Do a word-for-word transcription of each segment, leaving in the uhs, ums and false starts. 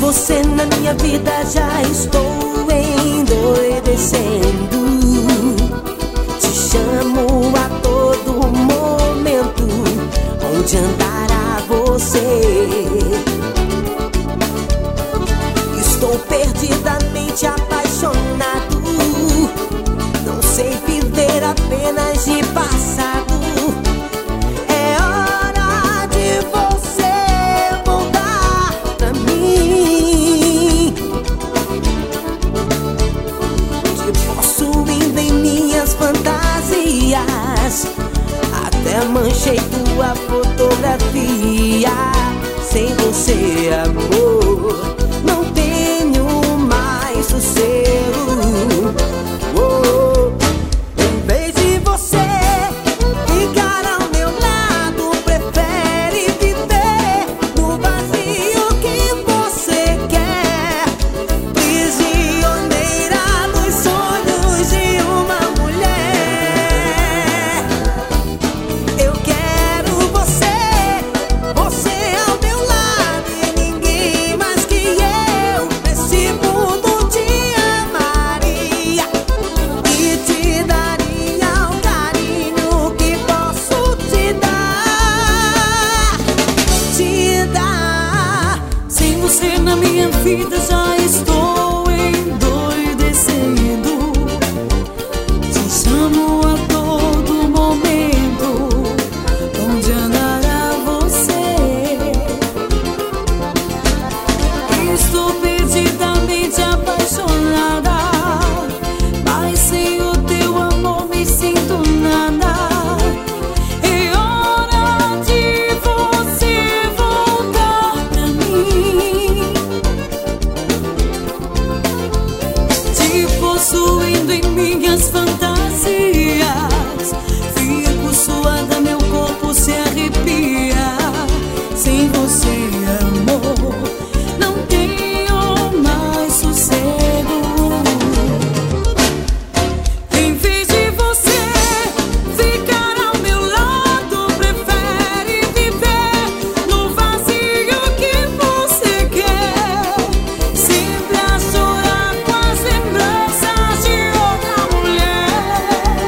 você na minha vida já estou endoidecendo. Te chamo a todo momento, onde andará você? Estou perdidamente apaixonado, não sei viver apenas de passado. Até manchei tua fotografia. Sem você, amor, não tenho mais sossego. Oh, em vez de você ficar ao meu lado, prefere viver no vazio que você quer. Prisioneira dos sonhos de uma mulher. Eu quero você, você ao meu lado, e ninguém mais que eu nesse mundo te amaria e te daria o carinho que posso te dar, te dar. Sem você na minha vida já estou endoidecendo. Te chamo a todo momento, onde andará você? Estou perdidamente apaixonada, mas sem o teu amor me sinto nada. É hora de você voltar pra mim, te possuindo em minhas fantasias. Fico suada, meu corpo se arrepia. Sem você, amor, não tenho mais sossego. Em vez de você ficar ao meu lado, prefere viver no vazio que você quer. Sempre a chorar com as lembranças de outra mulher.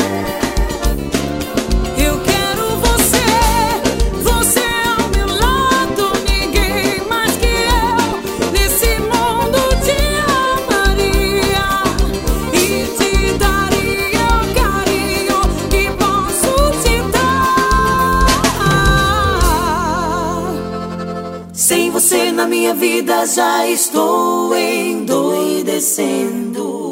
Eu quero você, você ao meu lado, ninguém mais que eu nesse mundo te amaria e te daria o carinho que posso te dar. Sem você na minha vida já estou endoidecendo.